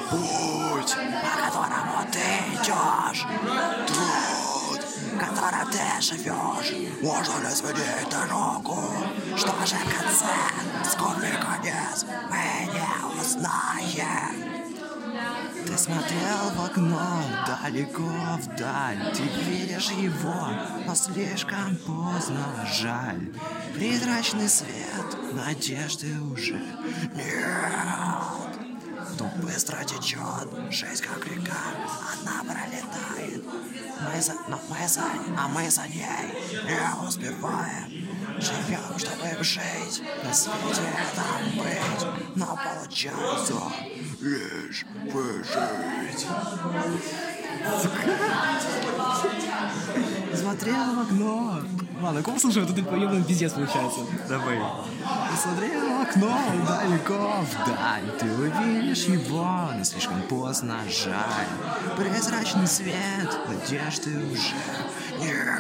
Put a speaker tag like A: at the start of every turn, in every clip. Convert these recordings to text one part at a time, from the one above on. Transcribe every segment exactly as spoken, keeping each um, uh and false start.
A: Путь, по которому ты идешь. Труд, которым ты живешь. Можно ли сменить дорогу? Что же в конце? Скорый конец мы не узнаем. Ты смотрел в окно, далеко вдаль. Ты видишь его, но слишком поздно, жаль. Призрачный свет, надежды уже нет. Потом быстро течет, жизнь как река, она пролетает. Мы за... Но мы за... А мы за ней не успеваем. Живем, чтобы жить, на свете там быть. Но получается лишь выжить.
B: Смотрел в окно. Ладно, ком слушай, вот это поёбаный пиздец получается.
A: Давай.
B: Смотрел в окно, далеко вдаль. Ты увидишь его, но слишком поздно, жаль. Прозрачный свет, надежды уже нет.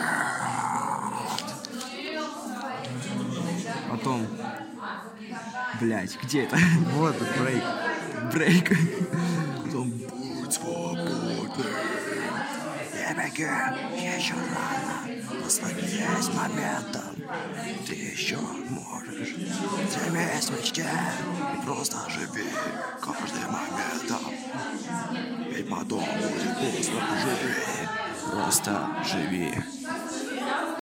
B: Потом... Блять, где это? Вот, брейк. Брейк.
A: Потом будь свободным. Не беги, еще рано. Насладись моментом. Ты еще можешь. Стремись в мечте и просто живи каждым моментом. Ведь потом будет поздно. Живи. Просто живи.